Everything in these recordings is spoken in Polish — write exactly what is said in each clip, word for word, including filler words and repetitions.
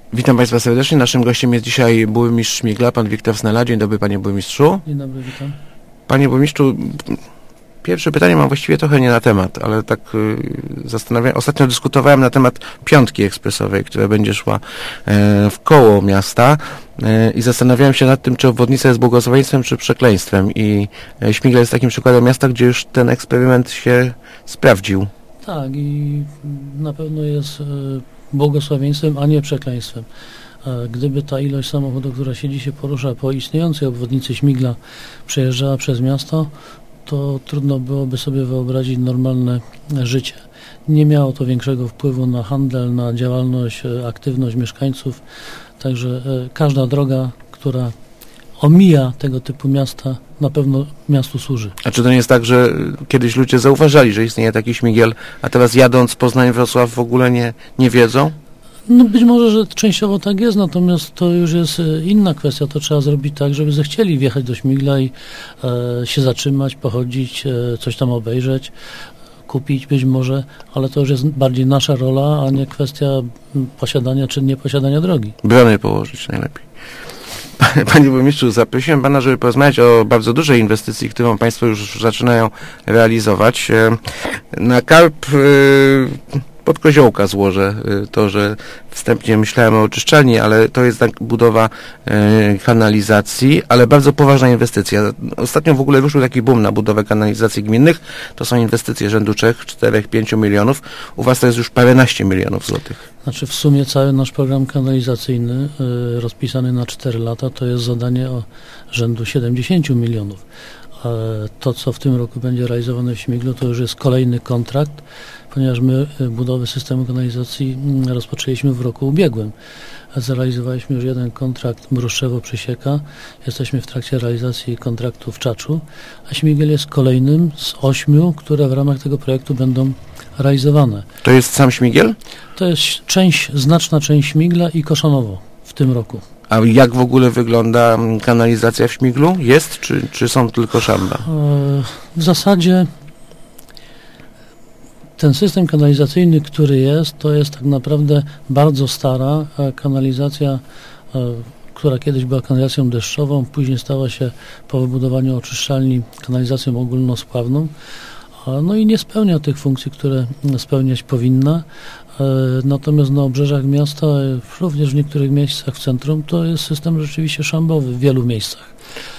Witam Państwa serdecznie. Naszym gościem jest dzisiaj burmistrz Śmigla, pan Wiktor Snela. Dzień dobry, panie burmistrzu. Dzień dobry, witam. Panie burmistrzu, pierwsze pytanie mam właściwie trochę nie na temat, ale tak y, zastanawiam. Ostatnio dyskutowałem na temat piątki ekspresowej, która będzie szła y, w koło miasta y, i zastanawiałem się nad tym, czy obwodnica jest błogosławieństwem, czy przekleństwem. I y, Śmigla jest takim przykładem miasta, gdzie już ten eksperyment się sprawdził. Tak, i na pewno jest y, błogosławieństwem, a nie przekleństwem. Gdyby ta ilość samochodów, która się dzisiaj porusza po istniejącej obwodnicy Śmigla, przejeżdżała przez miasto, to trudno byłoby sobie wyobrazić normalne życie. Nie miało to większego wpływu na handel, na działalność, aktywność mieszkańców, także każda droga, która omija tego typu miasta, na pewno miastu służy. A czy to nie jest tak, że kiedyś ludzie zauważali, że istnieje taki śmigiel, a teraz jadąc Poznań-Wrocław w ogóle nie, nie wiedzą? No być może, że częściowo tak jest, natomiast to już jest inna kwestia. To trzeba zrobić tak, żeby zechcieli wjechać do Śmigla i e, się zatrzymać, pochodzić, e, coś tam obejrzeć, kupić być może, ale to już jest bardziej nasza rola, a nie kwestia posiadania czy nieposiadania drogi. Bramy położyć najlepiej. Panie burmistrzu, zaprosiłem pana, żeby porozmawiać o bardzo dużej inwestycji, którą państwo już zaczynają realizować. Na karp pod koziołka złożę to, że wstępnie myślałem o oczyszczalni, ale to jest tak budowa e, kanalizacji, ale bardzo poważna inwestycja. Ostatnio w ogóle wyszły taki boom na budowę kanalizacji gminnych. To są inwestycje rzędu trzech, czterech, pięciu milionów. U was to jest już paręnaście milionów złotych. Znaczy w sumie cały nasz program kanalizacyjny y, rozpisany na cztery lata to jest zadanie o rzędu siedemdziesięciu milionów. To, co w tym roku będzie realizowane w Śmiglu, to już jest kolejny kontrakt, ponieważ my budowę systemu kanalizacji rozpoczęliśmy w roku ubiegłym. Zrealizowaliśmy już jeden kontrakt Mruszczewo-Przysieka, jesteśmy w trakcie realizacji kontraktu w Czaczu, a Śmigiel jest kolejnym z ośmiu, które w ramach tego projektu będą realizowane. To jest sam Śmigiel? To jest część, znaczna część Śmigla i Koszanowo w tym roku. A jak w ogóle wygląda kanalizacja w Śmiglu? Jest, czy, czy są tylko szamba? W zasadzie ten system kanalizacyjny, który jest, to jest tak naprawdę bardzo stara kanalizacja, która kiedyś była kanalizacją deszczową, później stała się po wybudowaniu oczyszczalni kanalizacją ogólnospławną. No i nie spełnia tych funkcji, które spełniać powinna. Natomiast na obrzeżach miasta, również w niektórych miejscach w centrum, to jest system rzeczywiście szambowy w wielu miejscach.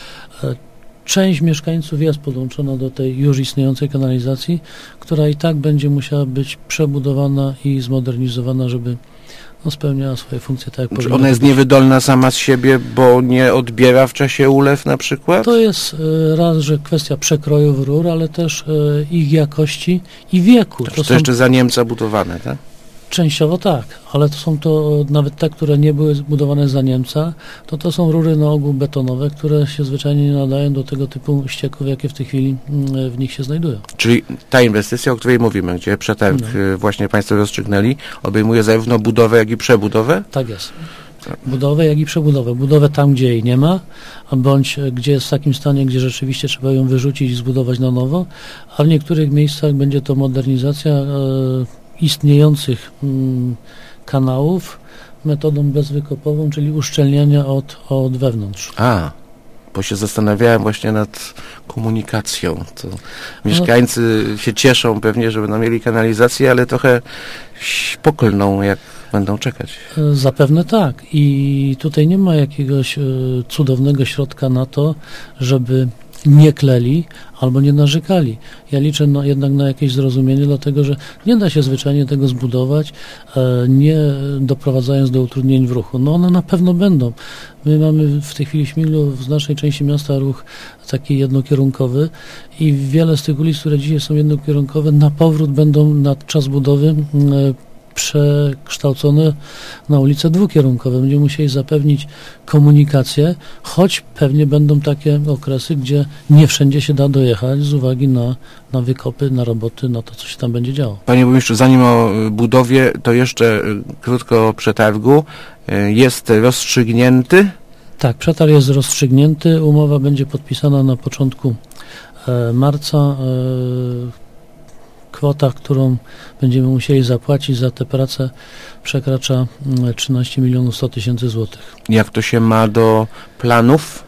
Część mieszkańców jest podłączona do tej już istniejącej kanalizacji, która i tak będzie musiała być przebudowana i zmodernizowana, żeby no, spełniała swoje funkcje tak jak powinna. Ona jest niewydolna sama z siebie, bo nie odbiera w czasie ulew na przykład? To jest raz, że kwestia przekrojów rur, ale też ich jakości i wieku. To, to są... jeszcze za Niemca budowane, tak? Częściowo tak, ale to są to nawet te, które nie były zbudowane za Niemca, to to są rury na ogół betonowe, które się zwyczajnie nie nadają do tego typu ścieków, jakie w tej chwili w nich się znajdują. Czyli ta inwestycja, o której mówimy, gdzie przetarg no. właśnie państwo rozstrzygnęli, obejmuje zarówno budowę, jak i przebudowę? Tak jest. Budowę, jak i przebudowę. Budowę tam, gdzie jej nie ma, bądź gdzie jest w takim stanie, gdzie rzeczywiście trzeba ją wyrzucić i zbudować na nowo, a w niektórych miejscach będzie to modernizacja e, istniejących mm, kanałów metodą bezwykopową, czyli uszczelniania od, od wewnątrz. A, bo się zastanawiałem właśnie nad komunikacją. To mieszkańcy no, się cieszą pewnie, że będą mieli kanalizację, ale trochę poklną, jak będą czekać. Zapewne tak. I tutaj nie ma jakiegoś y, cudownego środka na to, żeby nie kleli albo nie narzekali. Ja liczę na, jednak na jakieś zrozumienie, dlatego że nie da się zwyczajnie tego zbudować, e, nie doprowadzając do utrudnień w ruchu. No one na pewno będą. My mamy w tej chwili w Śmiglu, w naszej części miasta, ruch taki jednokierunkowy i wiele z tych ulic, które dzisiaj są jednokierunkowe, na powrót będą na czas budowy e, przekształcone na ulice dwukierunkowe. Będziemy musieli zapewnić komunikację, choć pewnie będą takie okresy, gdzie nie wszędzie się da dojechać z uwagi na, na wykopy, na roboty, na to, co się tam będzie działo. Panie burmistrzu, zanim o budowie, to jeszcze krótko o przetargu. Jest rozstrzygnięty? Tak, przetarg jest rozstrzygnięty. Umowa będzie podpisana na początku marca. kwota, którą będziemy musieli zapłacić za tę pracę, przekracza trzynaście milionów sto tysięcy złotych. Jak to się ma do planów?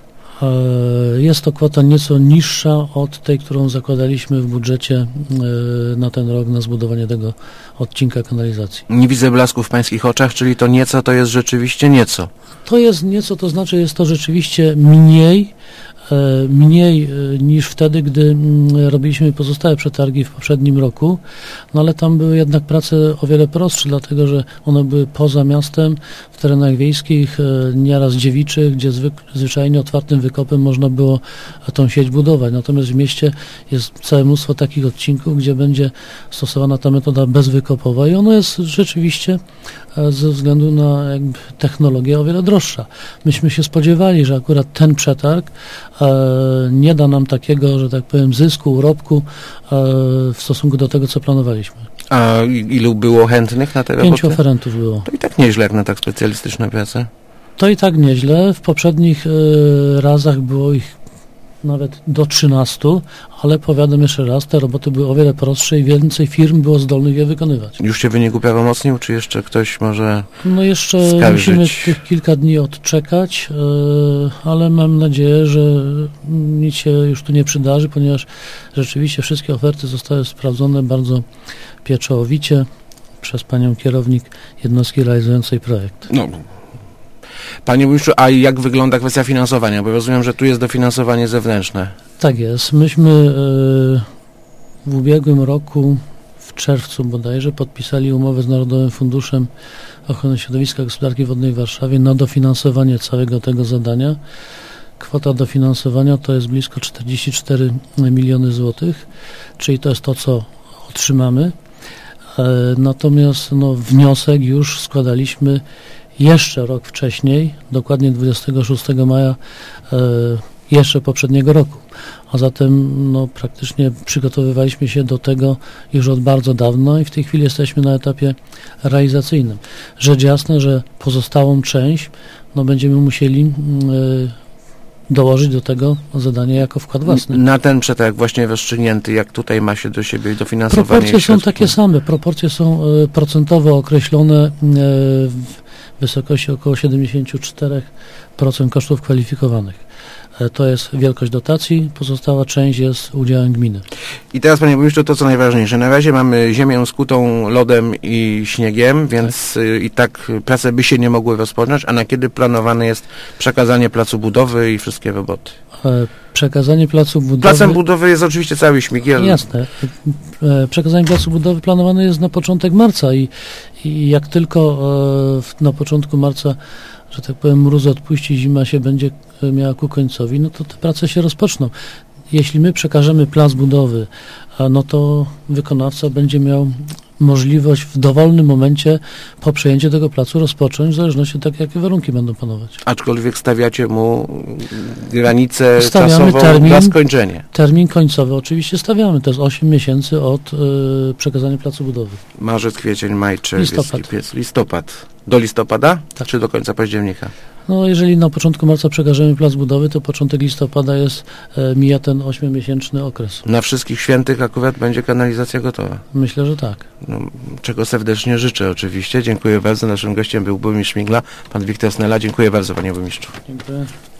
Jest to kwota nieco niższa od tej, którą zakładaliśmy w budżecie na ten rok na zbudowanie tego odcinka kanalizacji. Nie widzę blasku w pańskich oczach, czyli to nieco to jest rzeczywiście nieco. To jest nieco, to znaczy jest to rzeczywiście mniej, mniej niż wtedy, gdy robiliśmy pozostałe przetargi w poprzednim roku, no ale tam były jednak prace o wiele prostsze, dlatego że one były poza miastem, w terenach wiejskich, nieraz dziewiczych, gdzie zwyk, zwyczajnie otwartym wykopem można było tą sieć budować. Natomiast w mieście jest całe mnóstwo takich odcinków, gdzie będzie stosowana ta metoda bezwykopowa i ona jest rzeczywiście ze względu na jakby technologię o wiele droższa. Myśmy się spodziewali, że akurat ten przetarg e, nie da nam takiego, że tak powiem, zysku, urobku e, w stosunku do tego, co planowaliśmy. A ilu było chętnych na te roboty? Pięciu oferentów było. To i tak nieźle jak na tak specjalistyczne prace. To i tak nieźle. W poprzednich e, razach było ich nawet do trzynastu, ale powiadam jeszcze raz, te roboty były o wiele prostsze i więcej firm było zdolnych je wykonywać. Już się wynik uprawomocnił, czy jeszcze ktoś może No jeszcze skarżyć? Musimy tych kilka dni odczekać, yy, ale mam nadzieję, że nic się już tu nie przydarzy, ponieważ rzeczywiście wszystkie oferty zostały sprawdzone bardzo pieczołowicie przez panią kierownik jednostki realizującej projekt. No. Panie burmistrzu, a jak wygląda kwestia finansowania? Bo rozumiem, że tu jest dofinansowanie zewnętrzne. Tak jest. Myśmy yy, w ubiegłym roku, w czerwcu bodajże, podpisali umowę z Narodowym Funduszem Ochrony Środowiska i Gospodarki Wodnej w Warszawie na dofinansowanie całego tego zadania. Kwota dofinansowania to jest blisko czterdzieści cztery miliony złotych, czyli to jest to, co otrzymamy. Yy, natomiast no, wniosek już składaliśmy jeszcze rok wcześniej, dokładnie dwudziestego szóstego maja e, jeszcze poprzedniego roku. A zatem no, praktycznie przygotowywaliśmy się do tego już od bardzo dawna i w tej chwili jesteśmy na etapie realizacyjnym. Rzecz jasna, że pozostałą część no, będziemy musieli e, dołożyć do tego zadania jako wkład własny. Na ten przetarg właśnie rozstrzygnięty, jak tutaj ma się do siebie dofinansowanie? Proporcje są takie same. Proporcje są e, procentowo określone e, w wysokości około siedemdziesiąt cztery procent kosztów kwalifikowanych. E, to jest wielkość dotacji, pozostała część jest udziałem gminy. I teraz, panie burmistrzu, to co najważniejsze. Na razie mamy ziemię skutą lodem i śniegiem, więc tak. i tak prace by się nie mogły rozpocząć, a na kiedy planowane jest przekazanie placu budowy i wszystkie roboty? E, przekazanie placu budowy... Placem budowy jest oczywiście cały Śmigiel. Jasne. E, przekazanie placu budowy planowane jest na początek marca i, i jak tylko e, w, na początku marca, że tak powiem, mróz odpuści, zima się będzie miała ku końcowi, no to te prace się rozpoczną. Jeśli my przekażemy plac budowy, no to wykonawca będzie miał możliwość w dowolnym momencie po przejęciu tego placu rozpocząć, w zależności od tego, jakie warunki będą panować. Aczkolwiek stawiacie mu granicę Stawiamy czasową termin, dla skończenia. Termin końcowy oczywiście stawiamy. To jest osiem miesięcy od y, przekazania placu budowy. Marzec, kwiecień, maj, czerwiec, Listopad. lipiec, listopad. Do listopada? Tak. Czy do końca października? No, jeżeli na początku marca przekażemy plac budowy, to początek listopada jest, e, mija ten ośmiomiesięczny okres. Na wszystkich świętych akurat będzie kanalizacja gotowa. Myślę, że tak. No, czego serdecznie życzę oczywiście. Dziękuję bardzo. Naszym gościem był burmistrz Śmigla, pan Wiktor Snela. Dziękuję bardzo, panie burmistrzu. Dziękuję.